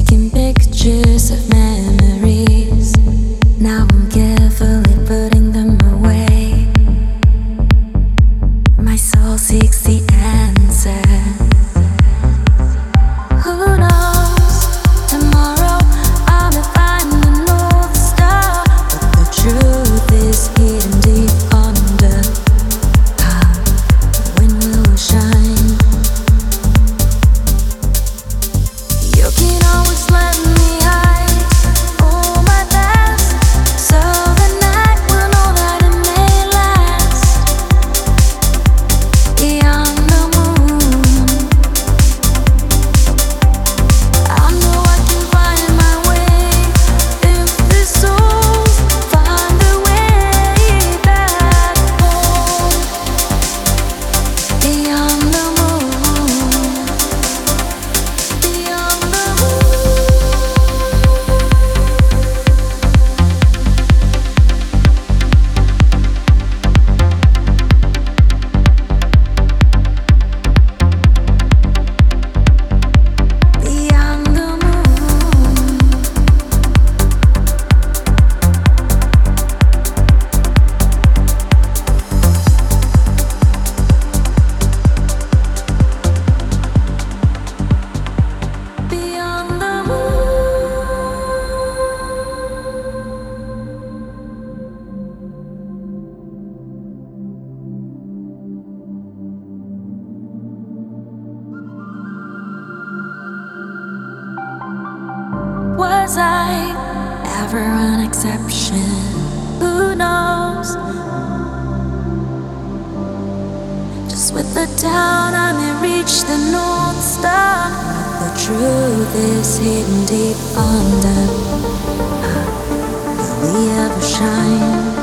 taking pictures of memories. Now I'm carefully putting them away. My soul seeks the answer. Who knows? Tomorrow I may find the North Star, but the truth is hidden deep under. When will we shine? You can always let me hide all my past, so the night will know that it may last. Beyond the moon, I know I can find my way if the souls find their way back home. Beyond the moon, beyond the beyond the moon. Beyond the moon. Was I ever an exception? Who knows? Just with the doubt I may reach the North Star. The truth is hidden deep under. Will we ever shine?